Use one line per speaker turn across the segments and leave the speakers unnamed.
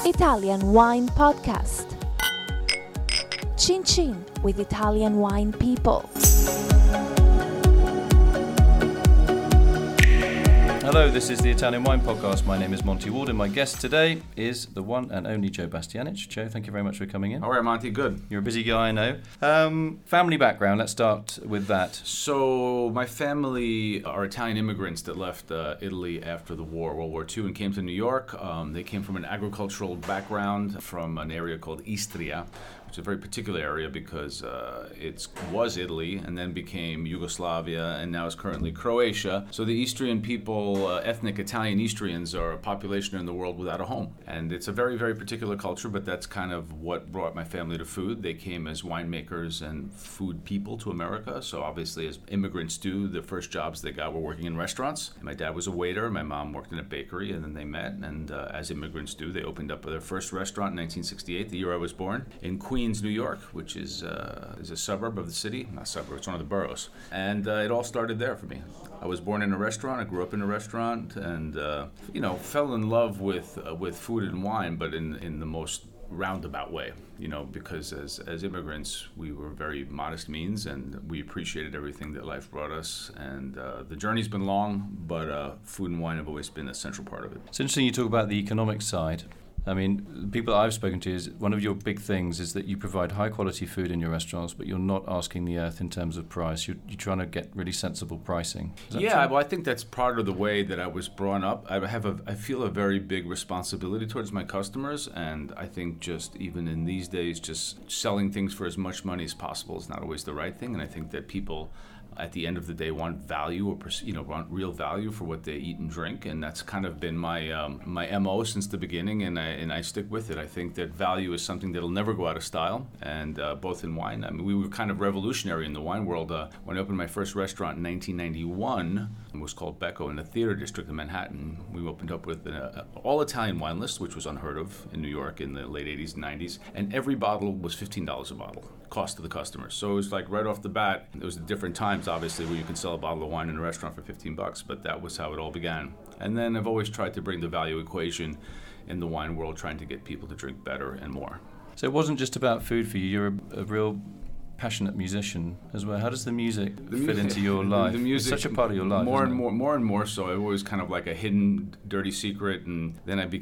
Italian Wine Podcast. Chin Chin with Italian wine people.
Hello, this is the Italian Wine Podcast. My name is Monty Walden. My guest today is the one and only Joe Bastianich. Joe, thank you very much for coming in.
All right, Monty, good.
You're a busy guy, I know. Family background, let's start with that.
So my family are Italian immigrants that left Italy after the war, World War II, and came to New York. They came from an agricultural background from an area called Istria, which is a very particular area because it was Italy and then became Yugoslavia and now is currently Croatia. So the Istrian people, ethnic Italian Istrians, are a population in the world without a home. And it's a very, very particular culture, but that's kind of what brought my family to food. They came as winemakers and food people to America. So obviously, as immigrants do, the first jobs they got were working in restaurants. My dad was a waiter, my mom worked in a bakery, and then they met. And as immigrants do, they opened up their first restaurant in 1968, the year I was born, in Queens, New York, which is a suburb of the city. Not suburb, it's one of the boroughs. And it all started there for me. I was born in a restaurant, I grew up in a restaurant, and fell in love with food and wine, but in the most roundabout way, because as immigrants, we were very modest means, and we appreciated everything that life brought us. And the journey's been long, but food and wine have always been a central part of it.
It's interesting you talk about the economic side. I mean, the people I've spoken to, is one of your big things is that you provide high quality food in your restaurants, but you're not asking the earth in terms of price. You're trying to get really sensible pricing.
Yeah, well, I think that's part of the way that I was brought up. I feel a very big responsibility towards my customers, and I think just even in these days, just selling things for as much money as possible is not always the right thing. And I think that people, at the end of the day, want value or want real value for what they eat and drink, and that's kind of been my MO since the beginning, and I stick with it. I think that value is something that'll never go out of style, and both in wine. I mean, we were kind of revolutionary in the wine world. When I opened my first restaurant in 1991, it was called Becco in the Theater District of Manhattan. We opened up with an all-Italian wine list, which was unheard of in New York in the late 80s and 90s, and every bottle was $15 a bottle, cost to the customer. So it was like right off the bat, it was different times, obviously, where you can sell a bottle of wine in a restaurant for $15, but that was how it all began. And then I've always tried to bring the value equation in the wine world, trying to get people to drink better and more.
So it wasn't just about food for you. You're a real passionate musician as well. How does the music fit into your life?
The music,
it's such a part of your life.
More and more so. It was kind of like a hidden, dirty secret. And then I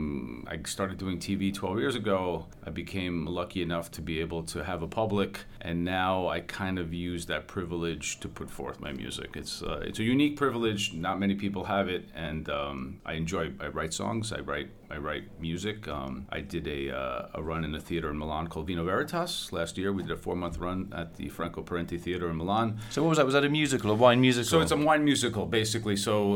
started doing TV 12 years ago. I became lucky enough to be able to have a public, and now I kind of use that privilege to put forth my music. It's a unique privilege. Not many people have it, and I write songs. I write music. I did a run in a theater in Milan called Vino Veritas last year. We did a 4-month run at the Franco Parenti Theater in Milan.
So what was that? Was that a musical, a wine musical?
So it's a wine musical, basically. So,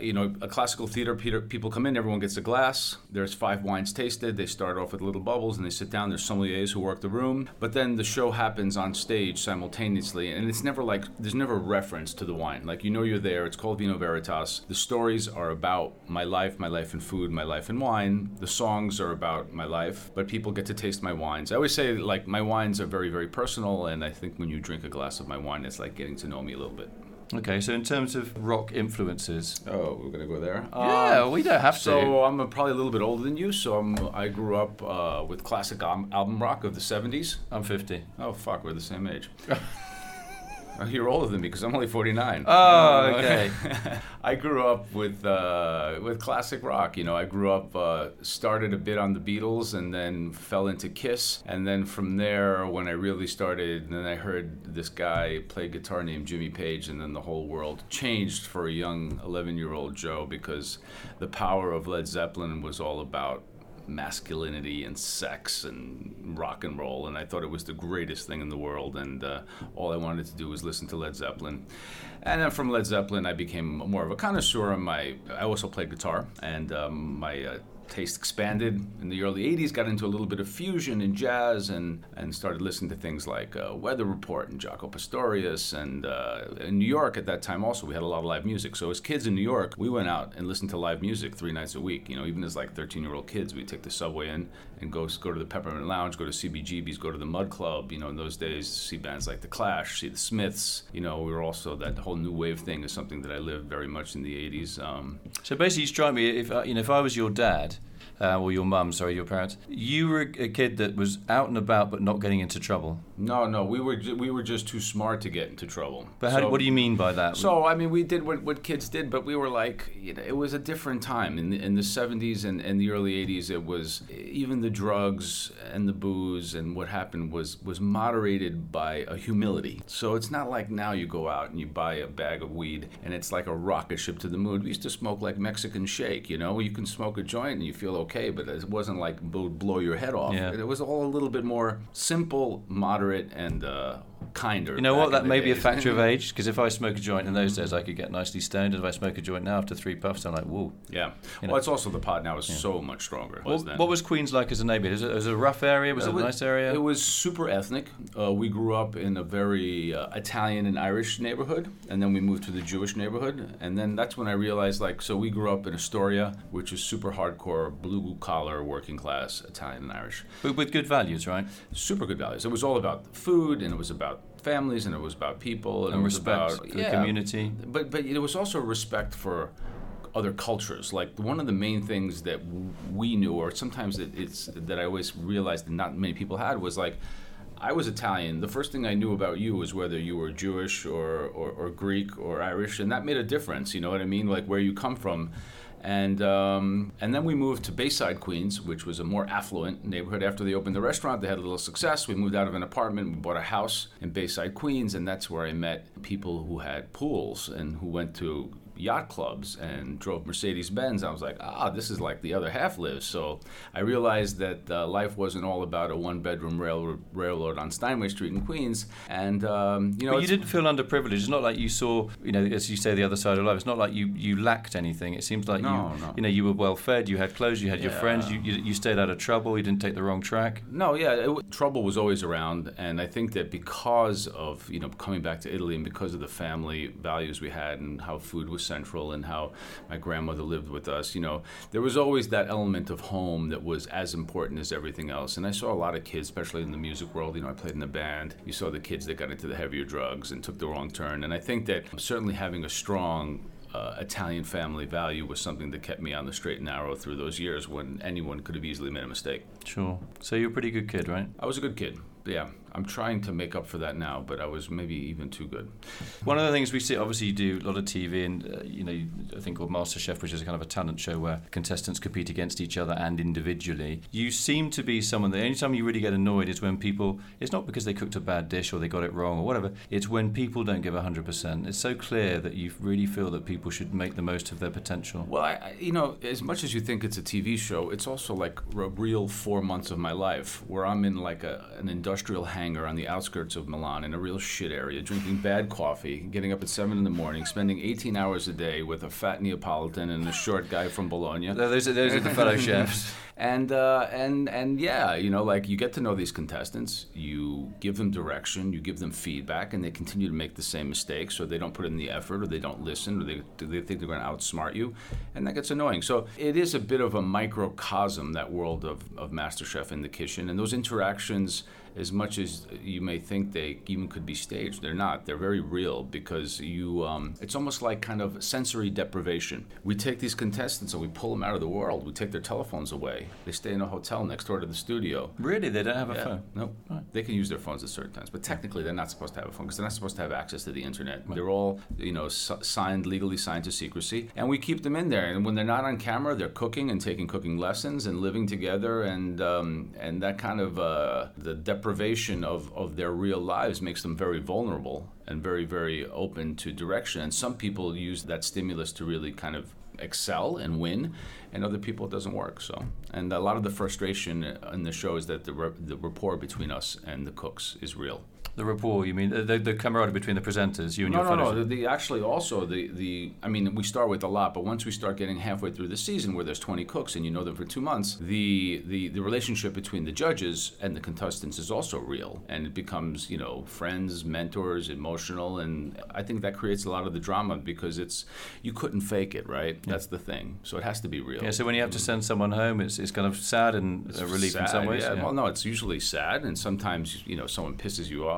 a classical theater, people come in, everyone gets a glass. There's 5 wines tasted. They start off with little bubbles, and they sit down. There's sommeliers who work the room. But then the show happens on stage simultaneously, and it's never there's never reference to the wine. You're there. It's called Vino Veritas. The stories are about my life in food, my life in wine. The songs are about my life, but people get to taste my wines. I always say, my wines are very, very personal, and I think when you drink a glass of my wine, it's like getting to know me a little bit.
Okay, so in terms of rock influences...
Oh, we're going to go there?
Yeah, we don't have to.
So I'm probably a little bit older than you, so I grew up with classic album rock of the 70s.
I'm 50.
Oh, fuck, we're the same age. You're older than me because I'm only 49.
Oh, okay.
I grew up with classic rock. I grew up, started a bit on the Beatles and then fell into Kiss. And then from there, when I really started, then I heard this guy play guitar named Jimmy Page, and then the whole world changed for a young 11-year-old Joe, because the power of Led Zeppelin was all about masculinity and sex and rock and roll, and I thought it was the greatest thing in the world, and all I wanted to do was listen to Led Zeppelin. And then from Led Zeppelin I became more of a connoisseur. I also played guitar, and my taste expanded in the early 80s, got into a little bit of fusion and jazz, and started listening to things like Weather Report and Jaco Pastorius. And in New York at that time also, we had a lot of live music. So as kids in New York, we went out and listened to live music 3 nights a week. Even as 13-year-old kids, we'd take the subway in and go to the Peppermint Lounge, go to CBGB's, go to the Mud Club. In those days, see bands like The Clash, see the Smiths. We were also, that whole new wave thing is something that I lived very much in the 80s.
So basically, you strike me, if I was your dad, or your mum, sorry, your parents. You were a kid that was out and about but not getting into trouble.
No, we were just too smart to get into trouble.
But what do you mean by that?
So, I mean, we did what kids did, but we were like, it was a different time. In the 70s and the early 80s, it was even the drugs and the booze and what happened was moderated by a humility. So it's not like now you go out and you buy a bag of weed and it's like a rocket ship to the moon. We used to smoke like Mexican shake, you can smoke a joint and you feel okay, but it wasn't like blow your head off.
Yeah.
It was all a little bit more simple, moderate, and kinder.
You know what? That may be a
days.
factor of age, because if I smoke a joint in those days, I could get nicely stoned. And if I smoke a joint now after 3 puffs, I'm like, whoa.
Yeah. Well, it's also the pot now is so much stronger.
What was Queens like as a neighborhood? Was it a rough area? Was it a nice area?
It was super ethnic. We grew up in a very Italian and Irish neighborhood, and then we moved to the Jewish neighborhood. And then that's when I realized, so we grew up in Astoria, which is super hardcore, blue-collar, working class, Italian and Irish.
But with good values, right?
Super good values. It was all about food, and it was about families, and it was about people,
and respect for the community.
But it was also respect for other cultures. Like, one of the main things that we knew, or sometimes that I always realized that not many people had, was like, I was Italian. The first thing I knew about you was whether you were Jewish or Greek or Irish, and that made a difference. You know what I mean? Like, where you come from. And then we moved to Bayside, Queens, which was a more affluent neighborhood. After they opened the restaurant, they had a little success. We moved out of an apartment. We bought a house in Bayside, Queens, and that's where I met people who had pools and who went to yacht clubs and drove Mercedes-Benz. I was like, this is like the other half lives. So I realized that life wasn't all about a one-bedroom railroad on Steinway Street in Queens. And,
But you didn't feel underprivileged. It's not like you saw, as you say, the other side of life. It's not like you lacked anything. It seems like you were well-fed, you had clothes, you had your friends, you stayed out of trouble, you didn't take the wrong track.
No, yeah, trouble was always around. And I think that because of, coming back to Italy and because of the family values we had and how food was central and how my grandmother lived with us, there was always that element of home that was as important as everything else. And I saw a lot of kids, especially in the music world, I played in the band. You saw the kids that got into the heavier drugs and took the wrong turn. And I think that certainly having a strong Italian family value was something that kept me on the straight and narrow through those years when anyone could have easily made a mistake.
Sure. So you're a pretty good kid, right?
I was a good kid. Yeah, I'm trying to make up for that now, but I was maybe even too good.
One of the things we see, obviously you do a lot of TV and, I think called MasterChef, which is a kind of a talent show where contestants compete against each other and individually. You seem to be someone that any time you really get annoyed is when people, it's not because they cooked a bad dish or they got it wrong or whatever, it's when people don't give 100%. It's so clear that you really feel that people should make the most of their potential.
Well, I as much as you think it's a TV show, it's also like a real 4 months of my life where I'm in like an industrial hangar on the outskirts of Milan in a real shit area, drinking bad coffee, getting up at 7 in the morning, spending 18 hours a day with a fat Neapolitan and a short guy from Bologna.
Those are the fellow chefs.
And yeah, you get to know these contestants, you give them direction, you give them feedback, and they continue to make the same mistakes, or they don't put in the effort, or they don't listen, or they think they're going to outsmart you, and that gets annoying. So it is a bit of a microcosm, that world of MasterChef in the kitchen, and those interactions, as much as you may think they even could be staged, they're not. They're very real because it's almost like kind of sensory deprivation. We take these contestants and we pull them out of the world. We take their telephones away. They stay in a hotel next door to the studio.
Really? They don't have a phone?
No. Right. They can use their phones at certain times, but technically they're not supposed to have a phone because they're not supposed to have access to the internet. Right. They're all, legally signed to secrecy, and we keep them in there. And when they're not on camera, they're cooking and taking cooking lessons and living together, and that kind of the deprivation of their real lives makes them very vulnerable and very, very open to direction. And some people use that stimulus to really kind of excel and win, and other people it doesn't work. So, and a lot of the frustration in the show is that the rapport between us and the cooks is real.
The rapport, you mean the camaraderie between the presenters, you and your
fellows? No. Actually, also I mean, we start with a lot, but once we start getting halfway through the season, where there's 20 cooks and you know them for 2 months, the relationship between the judges and the contestants is also real, and it becomes friends, mentors, emotional, and I think that creates a lot of the drama because you couldn't fake it, right? Yeah. That's the thing. So it has to be real.
Yeah. So when you have to send someone home, it's kind of sad and a relief in some ways.
Yeah. Well, no, it's usually sad, and sometimes someone pisses you off.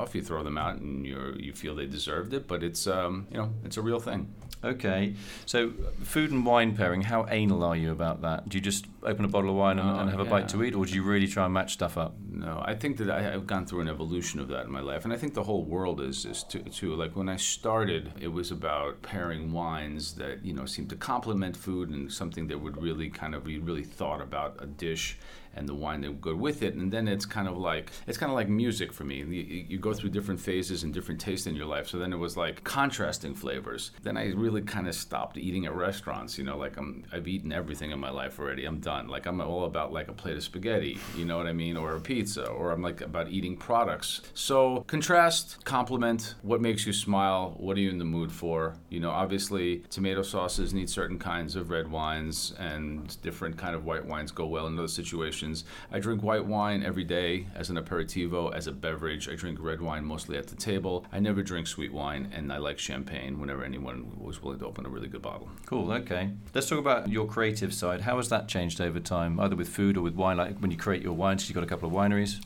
off, you throw them out, and you feel they deserved it. But it's it's a real thing.
Okay, so food and wine pairing, how anal are you about that? Do you just open a bottle of wine and have a bite to eat, or do you really try and match stuff up?
No, I think that I've gone through an evolution of that in my life, and I think the whole world is too. Like when I started, it was about pairing wines that seemed to complement food and something that would really we really thought about a dish and the wine that would go with it. And then it's kind of like music for me. You go through different phases and different tastes in your life. So then it was like contrasting flavors. Then I really kind of stopped eating at restaurants. I've eaten everything in my life already. I'm done. Like I'm all about like a plate of spaghetti, you know what I mean, or a pizza, or I'm like about eating products. So contrast, complement, what makes you smile, what are you in the mood for? Obviously tomato sauces need certain kinds of red wines, and different kind of white wines go well in those situations. I drink white wine every day as an aperitivo, as a beverage. I drink red wine mostly at the table. I never drink sweet wine, and I like champagne whenever anyone was willing to open a really good bottle. Cool,
okay. Let's talk about your creative side. How has that changed over time, either with food or with wine? Like when you create your wines, you've got a couple of wineries.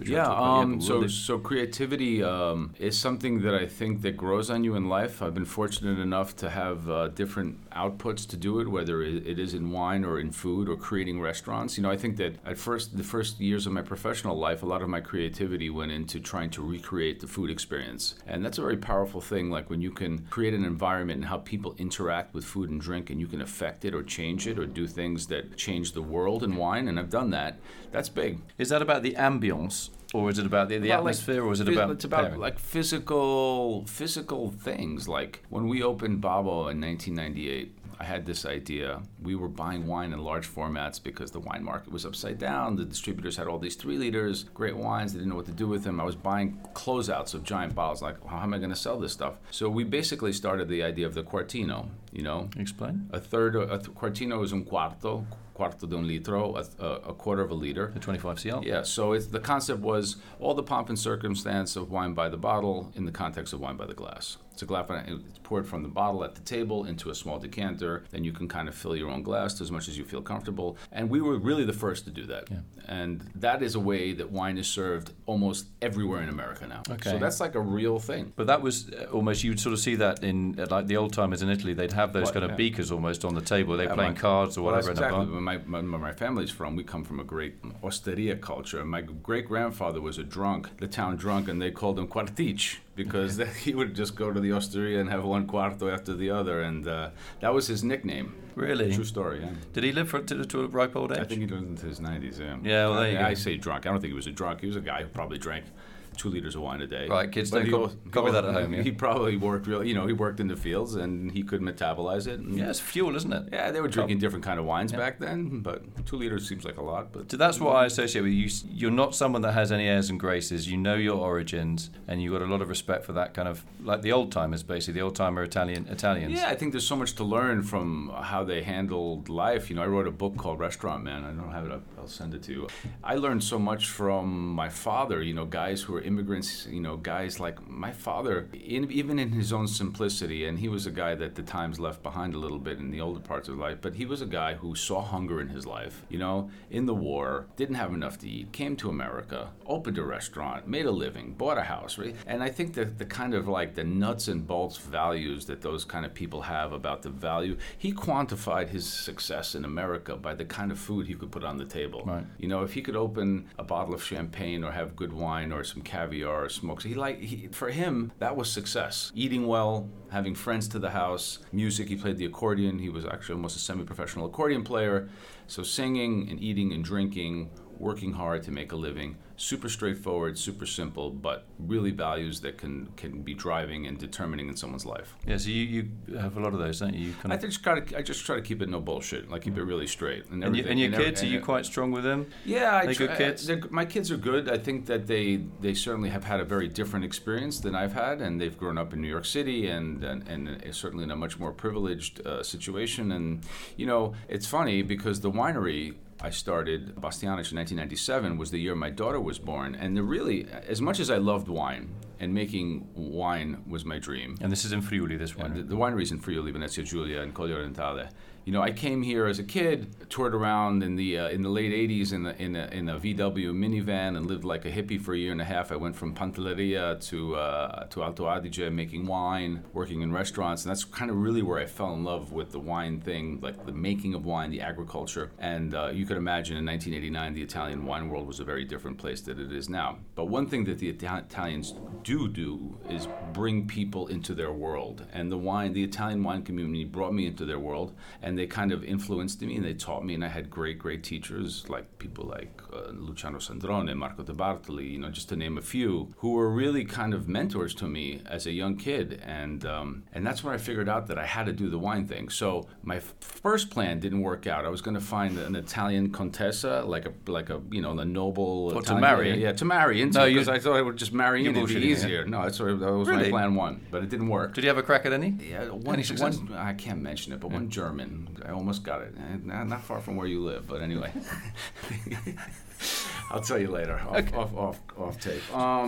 So creativity is something that I think that grows on you in life. I've been fortunate enough to have different outputs to do it, whether it is in wine or in food or creating restaurants. I think that at the first years of my professional life, a lot of my creativity went into trying to recreate the food experience. And that's a very powerful thing, like when you can create an environment and how people interact with food and drink, and you can affect it or change it or do things that change the world in wine, and I've done that. That's big.
Is that about the ambience? Or is it about the atmosphere, or is it about
It's about pairing? Like physical things. Like when we opened Babbo in 1998, I had this idea. We were buying wine in large formats because the wine market was upside down. The distributors had all these 3 liters, great wines. They didn't know what to do with them. I was buying closeouts of giant bottles. Like, how am I going to sell this stuff? So we basically started the idea of the quartino.
Explain.
A quartino is un quarto de un litro, a quarter of a liter.
The 25 cl?
Yeah, so the concept was all the pomp and circumstance of wine by the bottle in the context of wine by the glass. It's poured from the bottle at the table into a small decanter. Then you can kind of fill your own glass to as much as you feel comfortable. And we were really the first to do that. Yeah. And that is a way that wine is served almost everywhere in America now. Okay. So that's like a real thing.
But that was almost, you'd sort of see that in, like the old timers in Italy, they'd have those kind of beakers almost on the table. They're playing cards or whatever.
That's exactly where my family's from. We come from a great osteria culture. My great-grandfather was a drunk, the town drunk, and they called him quartic, because he would just go to the osteria and have one quarto after the other, and that was his nickname.
Really?
True story, yeah.
Did he live to a ripe old age?
I think he lived into his 90s, yeah.
Yeah, well, there you go.
I say drunk. I don't think he was a drunk. He was a guy who probably drank 2 liters of wine a day.
Right, kids don't copy that at home. Yeah?
He probably worked he worked in the fields and he could metabolize it.
Yeah, it's fuel, isn't it?
Yeah, they were drinking different kind of wines back then, but 2 liters seems like a lot. But
so that's what I associate with you. You're not someone that has any airs and graces. You know your origins, and you've got a lot of respect for that kind of, like the old timers, basically, the old timer Italians.
Yeah, I think there's so much to learn from how they handled life. I wrote a book called Restaurant Man. I don't have it. I'll send it to you. I learned so much from my father. Guys who were immigrants. Guys like my father, even in his own simplicity, and he was a guy that the times left behind a little bit in the older parts of life, but he was a guy who saw hunger in his life, in the war, didn't have enough to eat, came to America, opened a restaurant, made a living, bought a house, right? And I think that the kind of like the nuts and bolts values that those kind of people have about the value, he quantified his success in America by the kind of food he could put on the table.
Right.
If he could open a bottle of champagne or have good wine or some caviar or smoke, for him, that was success. Eating well, having friends to the house, music. He played the accordion. He was actually almost a semi-professional accordion player. So singing and eating and drinking, working hard to make a living. Super straightforward, super simple, but really values that can be driving and determining in someone's life.
Yeah, so you have a lot of those, don't you?
I just try to keep it no bullshit, like keep it really straight.
And your kids, are you quite strong with them?
Yeah,
good kids?
My kids are good. I think that they certainly have had a very different experience than I've had, and they've grown up in New York City and certainly in a much more privileged situation. And, it's funny because the winery I started, Bastianich, in 1997, was the year my daughter was born. And as much as I loved wine, and making wine was my dream.
And this is in Friuli, this winery?
The winery is in Friuli, Venezia Giulia, and Colle Orientale. I came here as a kid, toured around in the late '80s in a VW minivan, and lived like a hippie for a year and a half. I went from Pantelleria to Alto Adige, making wine, working in restaurants, and that's kind of really where I fell in love with the wine thing, like the making of wine, the agriculture. And you could imagine in 1989, the Italian wine world was a very different place than it is now. But one thing that the Italians do is bring people into their world, and the Italian wine community brought me into their world, and they kind of influenced me, and they taught me, and I had great teachers, like people like Luciano Sandrone, Marco De Bartoli, just to name a few, who were really kind of mentors to me as a young kid, and that's when I figured out that I had to do the wine thing. So my first plan didn't work out. I was going to find an Italian contessa, like a noble
What,
Italian,
to marry?
Yeah, to marry into, because I thought I would just marry in, it'd be easier. No, that was
Really?
my plan one, but it didn't work.
Did you have a crack at any?
Yeah,
Any success?
one, I can't mention it, but one German, I almost got it. Not far from where you live, but anyway. I'll tell you later, off tape.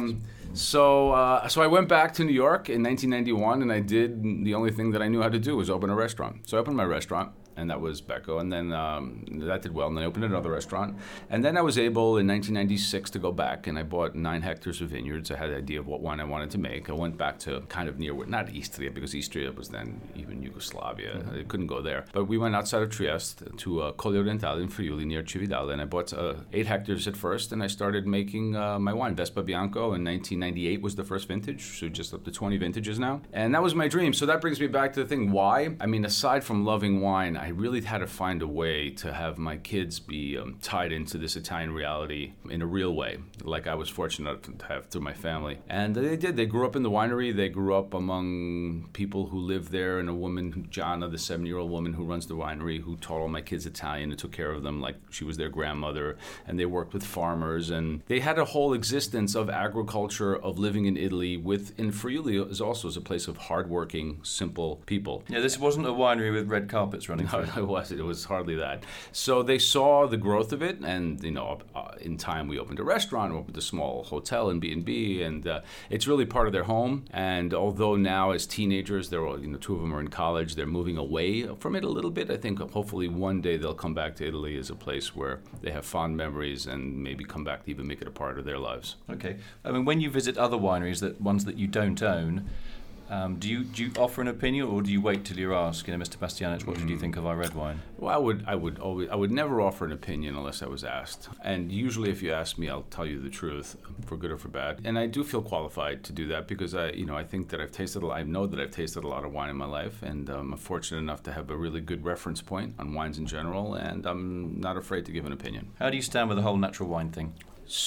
So I went back to New York in 1991, and I did the only thing that I knew how to do, was open a restaurant. So I opened my restaurant, and that was Becco, and then that did well, and then I opened another restaurant. And then I was able, in 1996, to go back, and I bought 9 hectares of vineyards. I had an idea of what wine I wanted to make. I went back to kind of near, not Istria, because Istria was then even Yugoslavia.
Mm-hmm.
I couldn't go there. But we went outside of Trieste to Colli Orientale in Friuli, near Cividale, and I bought 8 hectares at first, and I started making my wine. Vespa Bianco in 1998 was the first vintage, so just up to 20 vintages now. And that was my dream. So that brings me back to the thing, why? I mean, aside from loving wine, I really had to find a way to have my kids be tied into this Italian reality in a real way, like I was fortunate to have through my family. And they did. They grew up in the winery. They grew up among people who lived there, and a woman, Gianna, the 7-year-old woman who runs the winery, who taught all my kids Italian and took care of them like she was their grandmother. And they worked with farmers, and they had a whole existence of agriculture, of living in Italy. In Friuli is also a place of hardworking, simple people.
Yeah, this wasn't a winery with red carpets running through it.
It was hardly that. So they saw the growth of it, and in time we opened a restaurant, we opened a small hotel in B&B, and it's really part of their home. And although now as teenagers, they're all, 2 of them are in college, they're moving away from it a little bit. I think hopefully one day they'll come back to Italy as a place where they have fond memories, and maybe come back to even make it a part of their lives.
Okay. I mean, when you visit other wineries, ones that you don't own, do you offer an opinion, or do you wait till you're asked, Mr. Bastianich, what did you think of our red wine?
Well, I would never offer an opinion unless I was asked. And usually, if you ask me, I'll tell you the truth, for good or for bad. And I do feel qualified to do that because I think that I know that I've tasted a lot of wine in my life, and I'm fortunate enough to have a really good reference point on wines in general, and I'm not afraid to give an opinion.
How do you stand with the whole natural wine thing?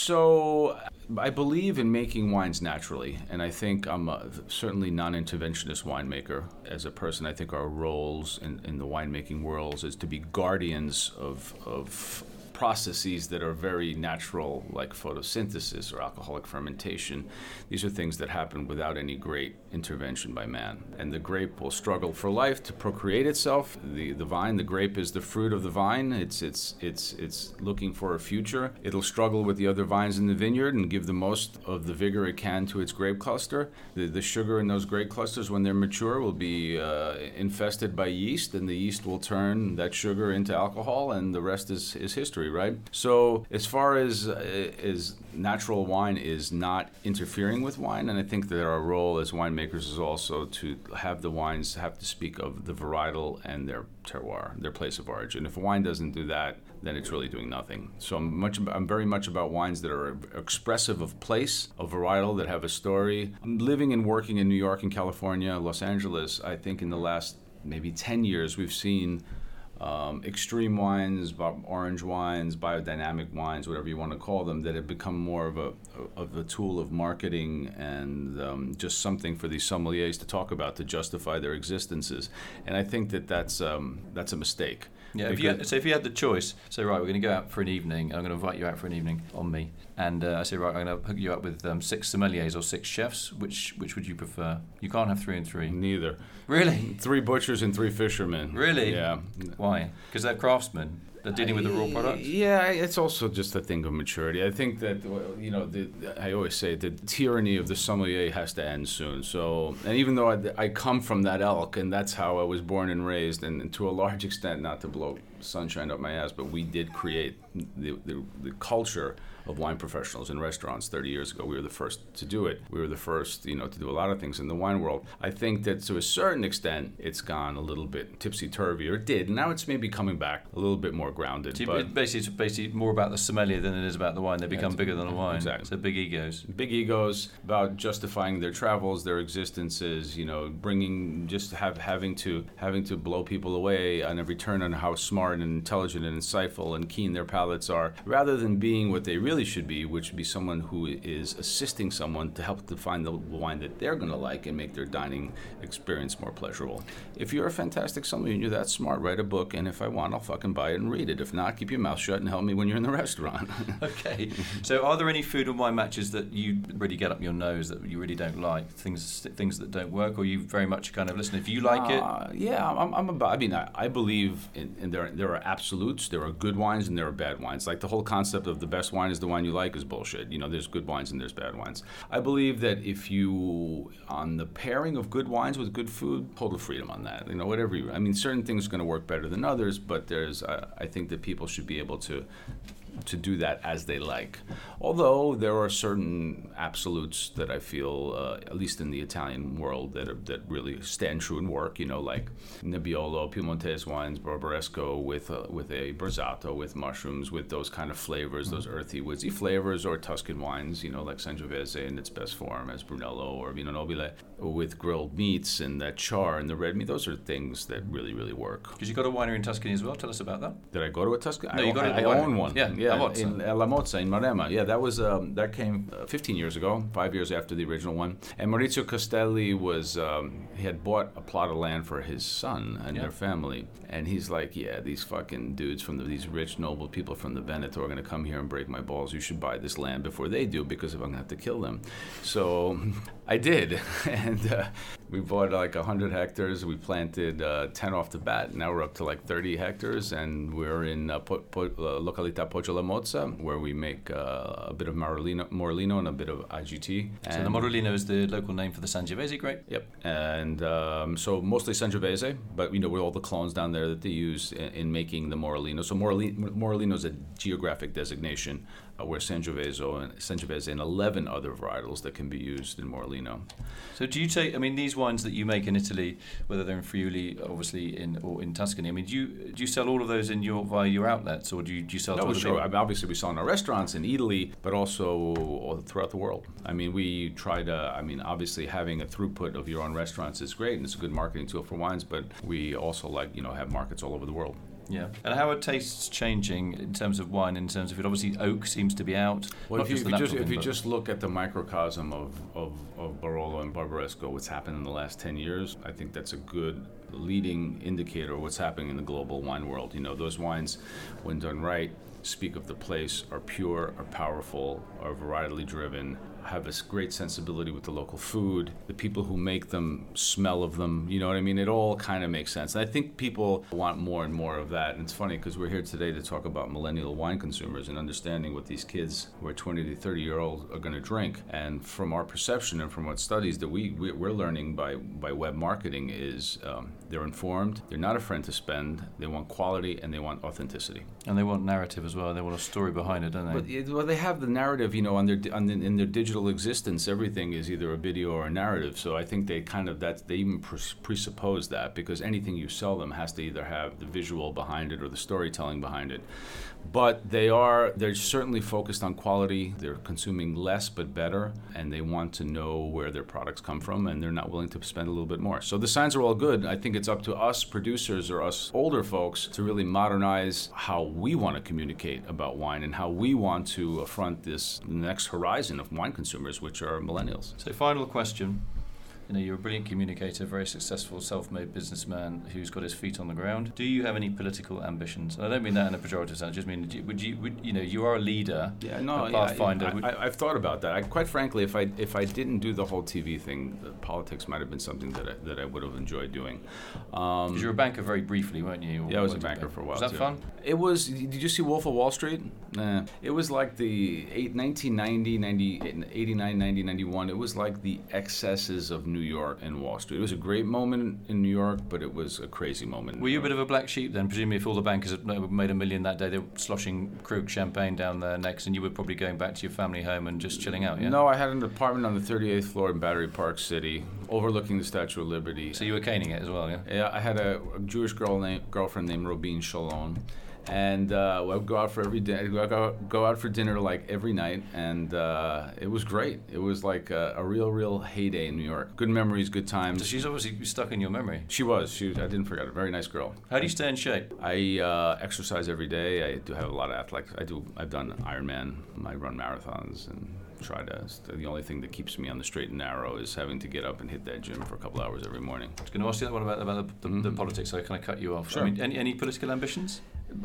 So I believe in making wines naturally, and I think I'm certainly non-interventionist winemaker. As a person, I think our roles in the winemaking world is to be guardians of processes that are very natural, like photosynthesis or alcoholic fermentation. These are things that happen without any great intervention by man. And the grape will struggle for life to procreate itself. The grape is the fruit of the vine. It's looking for a future. It'll struggle with the other vines in the vineyard and give the most of the vigor it can to its grape cluster. The sugar in those grape clusters, when they're mature, will be infested by yeast, and the yeast will turn that sugar into alcohol, and the rest is history. Right? So as far as natural wine is not interfering with wine, and I think that our role as winemakers is also to have the wines have to speak of the varietal and their terroir, their place of origin. If a wine doesn't do that, then it's really doing nothing. So I'm very much about wines that are expressive of place, of varietal, that have a story. I'm living and working in New York and California, Los Angeles. I think in the last maybe 10 years we've seen extreme wines, orange wines, biodynamic wines, whatever you want to call them, that have become more of a tool of marketing and just something for these sommeliers to talk about to justify their existences. And I think that's a mistake.
Yeah, if you had the choice, say, right, we're going to go out for an evening, I'm going to invite you out for an evening on me, and I say, right, I'm going to hook you up with 6 sommeliers or 6 chefs, which would you prefer? You can't have 3 and 3.
Neither.
Really?
3 butchers and 3 fishermen.
Really?
Yeah.
Why? Because they're craftsmen. dealing with the raw products?
Yeah, it's also just a thing of maturity. I think that, I always say the tyranny of the sommelier has to end soon. So, and even though I come from that ilk, and that's how I was born and raised, and to a large extent, not to blow sunshine up my ass, but we did create the culture of wine professionals in restaurants 30 years ago. We were the first to do it. We were the first, to do a lot of things in the wine world. I think that to a certain extent, it's gone a little bit tipsy-turvy, or it did. Now it's maybe coming back a little bit more grounded.
So it's basically more about the sommelier than it is about the wine. They become bigger than the wine.
Exactly.
So big egos.
Big egos about justifying their travels, their existences, having to blow people away on every turn on how smart and intelligent and insightful and keen their palates are, rather than being what they really should be, which would be someone who is assisting someone to help to find the wine that they're going to like and make their dining experience more pleasurable. If you're a fantastic sommelier and you're that smart, write a book, and if I want, I'll fucking buy it and read it. If not, keep your mouth shut and help me when you're in the restaurant.
Okay. So are there any food and wine matches that you really get up your nose that you really don't like, things that don't work, or you very much kind of listen, if you like it?
Yeah, I believe in there are absolutes, there are good wines and there are bad wines. Like the whole concept of the best wine is the wine you like is bullshit. There's good wines and there's bad wines. I believe that if you, on the pairing of good wines with good food, total freedom on that. Certain things are going to work better than others, but I think that people should be able to do that as they like. Although there are certain absolutes that I feel, at least in the Italian world, that really stand true and work. Like Nebbiolo, Piemontese wines, Barbaresco with a Brazzato, with mushrooms, with those kind of flavors, those earthy, woodsy flavors, or Tuscan wines, like Sangiovese in its best form as Brunello or Vino Nobile, with grilled meats and that char and the red meat. Those are things that really, really work.
Because you got a winery in Tuscany as well. Tell us about that.
Did I go to a Tuscany?
No, you got
I own one.
Yeah.
In La Mozza in Maremma. Yeah, that was that came 15 years ago, 5 years after the original one. And Maurizio Costelli he had bought a plot of land for his son and their family. And he's like, yeah, these fucking dudes these rich, noble people from the Veneto are going to come here and break my balls. You should buy this land before they do, because if I'm going to have to kill them. So I did. And we bought like 100 hectares. We planted 10 off the bat. Now we're up to like 30 hectares. And we're in Località Poggio La Mozza, where we make a bit of Morellino and a bit of IGT.
So the Morellino is the local name for the Sangiovese grape?
Yep. And so mostly Sangiovese, but with all the clones down there that they use in making the Morellino. So Morellino is a geographic designation, where Sangiovese and 11 other varietals that can be used in Morellino.
So do you take, these wines that you make in Italy, whether they're in Friuli, obviously, or in Tuscany, do you sell all of those via your outlets, or do you sell to other people?
Obviously we sell in our restaurants in Italy, but also all throughout the world. We try to, obviously having a throughput of your own restaurants is great, and it's a good marketing tool for wines, but we also have markets all over the world.
Yeah. And how are tastes changing in terms of wine, in terms of it? Obviously, oak seems to be out.
Well, if you just look at the microcosm of Barolo and Barbaresco, what's happened in the last 10 years, I think that's a good leading indicator of what's happening in the global wine world. Those wines, when done right, speak of the place, are pure, are powerful, are varietally driven, have a great sensibility with the local food. The people who make them smell of them, It all kind of makes sense. And I think people want more and more of that. And it's funny because we're here today to talk about millennial wine consumers and understanding what these kids who are 20 to 30-year-olds are going to drink. And from our perception and from what studies that we're learning by web marketing is they're informed, they're not a friend to spend, they want quality, and they want authenticity.
And they want narrative as well. They want a story behind it, don't they?
But they have the narrative, in their digital existence. Everything is either a video or a narrative. So I think they even presuppose that, because anything you sell them has to either have the visual behind it or the storytelling behind it. But they're certainly focused on quality. They're consuming less but better, and they want to know where their products come from, and they're not willing to spend a little bit more. So the signs are all good. I think it's up to us producers or us older folks to really modernize how we want to communicate about wine and how we want to affront this next horizon of wine consumers, which are millennials.
So final question. You're a brilliant communicator, very successful self-made businessman who's got his feet on the ground. Do you have any political ambitions? And I don't mean that in a pejorative sense. I just mean, you are a leader, a pathfinder.
I've thought about that. Quite frankly, if I didn't do the whole TV thing, politics might have been something that I would have enjoyed doing.
Because you were a banker very briefly, weren't you?
Yeah, I was a banker for a while.
Was that fun?
It was. Did you see Wolf of Wall Street? It was like the 1990, 89, 90, 91. It was like the excesses of New York and Wall Street. It was a great moment in New York, but it was a crazy moment.
Were you a bit of a black sheep then? Presumably if all the bankers had made $1 million that day, they were sloshing Krug champagne down their necks, and you were probably going back to your family home and just chilling out, yeah?
No, I had an apartment on the 38th floor in Battery Park City, overlooking the Statue of Liberty.
So you were caning it as well, yeah?
Yeah, I had a Jewish girlfriend named Robin Shalom. And I would go out for go out for dinner like every night, and it was great. It was like a real heyday in New York. Good memories, good times.
So she's obviously stuck in your memory.
She was. I didn't forget her. Very nice girl.
How do you stay in shape?
I exercise every day. I do have a lot of athletics. I've done Ironman. I run marathons and try to. The only thing that keeps me on the straight and narrow is having to get up and hit that gym for a couple hours every morning.
I was going to ask you that one about the politics. So I kind of cut you off.
Sure.
I mean, any political ambitions?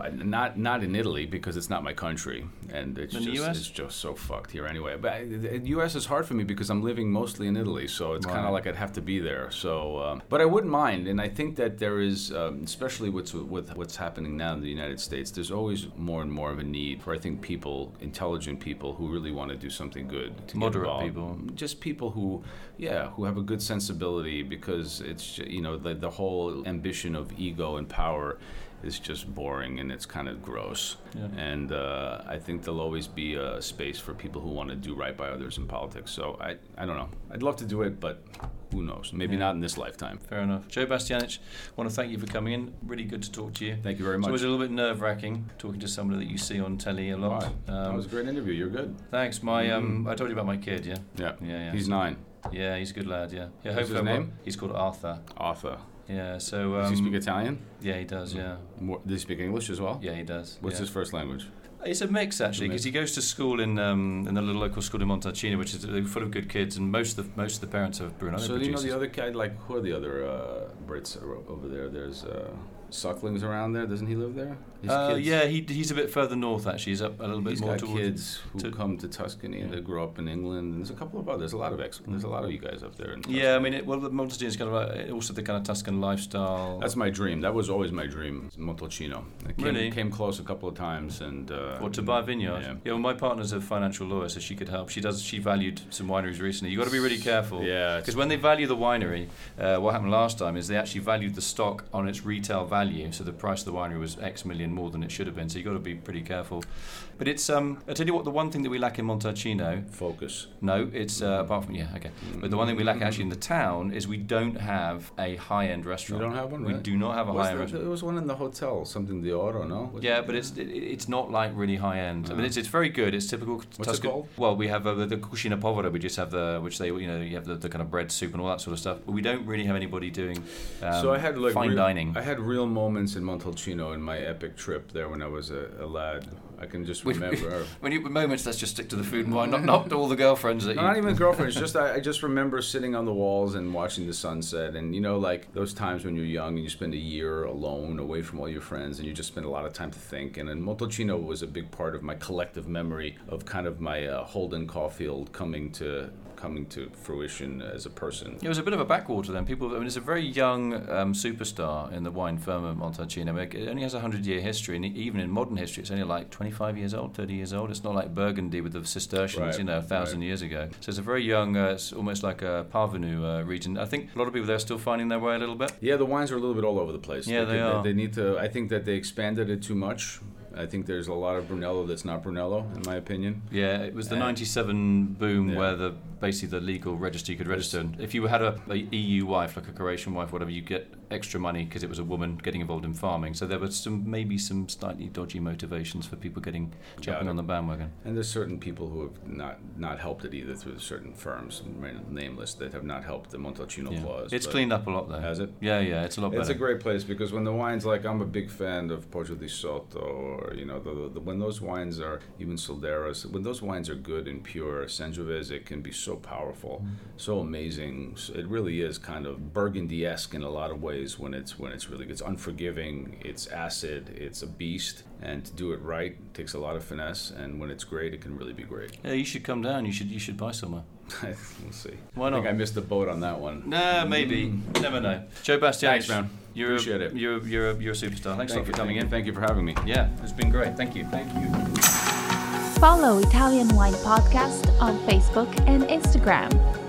Not in Italy, because it's not my country, and it's just so fucked here anyway. But the U.S. is hard for me because I'm living mostly in Italy, so it's kind of like I'd have to be there. So, but I wouldn't mind, and I think that there is, especially with what's happening now in the United States, there's always more and more of a need for, I think, intelligent people who really want to do something good. To
moderate people,
just people who have a good sensibility, because it's the whole ambition of ego and power is just boring, and it's kind of gross. Yeah. And I think there'll always be a space for people who want to do right by others in politics. So I don't know. I'd love to do it, but who knows? Maybe not in this lifetime.
Fair enough. Joe Bastianich, I want to thank you for coming in. Really good to talk to you.
Thank you very much.
It's always a little bit nerve-wracking talking to somebody that you see on telly a lot.
Right. That was a great interview. You're good.
Thanks. I told you about my kid, yeah?
Yeah. He's 9.
Yeah, he's a good lad, yeah.
What's his name?
He's called Arthur.
Arthur.
Yeah, so...
does he speak Italian?
Yeah, he does, yeah.
Does he speak English as well?
Yeah, he does.
What's his first language?
It's a mix, actually, because he goes to school in the little local school in Montalcino, which is full of good kids, and most of the parents are Brunello producers.
So do you know the other kid, who are the other Brits over there? There's... Suckling's around there. Doesn't he live there?
Yeah, he's a bit further north, actually. He's up a little bit more towards...
He's got kids who come to Tuscany and they grow up in England. And there's a couple of others. There's a lot of you guys up there in Tuscany.
Yeah, I mean, Montalcino is kind of also the kind of Tuscan lifestyle.
That's my dream. That was always my dream, Montalcino.
Really?
Came close a couple of times. And
to buy a vineyard? Yeah, well, my partner's a financial lawyer, so she could help. She valued some wineries recently. You've got to be really careful.
Yeah.
Because when they value the winery, what happened last time is they actually valued the stock on its retail value, so the price of the winery was X million more than it should have been, so you've got to be pretty careful. But it's, I tell you what, the one thing that we lack in Montalcino...
Focus.
No, it's, apart from, But the one thing we lack actually in the town is we don't have a high-end restaurant.
You don't have one,
right? We do not have a high-end restaurant.
There was one in the hotel, something de Oro, no?
But it's not like really high-end. No. I mean, it's very good. It's typical Tuscan.
What's it called?
Well, we have the Cucina Povera. We just have you have the kind of bread soup and all that sort of stuff. But we don't really have anybody doing
so I had
fine dining.
I had real moments in Montalcino in my epic trip there when I was a lad. I can just remember.
When you moments, let's just stick to the food and wine, not all the girlfriends that you...
Not even girlfriends. Just I just remember sitting on the walls and watching the sunset, and like those times when you're young and you spend a year alone, away from all your friends, and you just spend a lot of time to think. And then Montalcino was a big part of my collective memory of kind of my Holden Caulfield coming to fruition as a person.
It was a bit of a backwater then. It's a very young superstar in the wine firm of Montalcino. It only has a 100-year history, and even in modern history, it's only like 25 years old, 30 years old. It's not like Burgundy with the Cistercians, 1,000 years ago. So it's a very young, it's almost like a parvenu region. I think a lot of people there are still finding their way a little bit.
Yeah, the wines are a little bit all over the place.
Yeah, they are.
They need to. I think that they expanded it too much. I think there's a lot of Brunello that's not Brunello, in my opinion.
Yeah, it was the 97 boom where basically the legal register you could register. And if you had a EU wife, like a Croatian wife, whatever, you get extra money because it was a woman getting involved in farming. So there were maybe some slightly dodgy motivations for people jumping on the bandwagon.
And there's certain people who have not helped it either through certain firms, nameless, that have not helped the Montalcino clause.
It's cleaned up a lot though.
Has it?
Yeah, it's a lot better.
It's a great place because when the wine's like, I'm a big fan of Poggio di Sotto or when those wines are, even Solderos, when those wines are good and pure, Sangiovese, it can be so powerful, so amazing. It really is kind of Burgundy-esque in a lot of ways when it's really good. It's unforgiving, it's acid, it's a beast, and to do it right takes a lot of finesse. And when it's great, it can really be great.
Yeah, you should come down. You should buy somewhere.
We'll see.
Why not?
I think I missed the boat on that one.
Nah, maybe. Never know. Joe Bastianich.
Thanks, man.
Appreciate
it.
You're a superstar. Thanks a lot for coming in.
Thank you for having me.
Yeah, it's been great. Thank you.
Thank you.
Follow Italian Wine Podcast on Facebook and Instagram.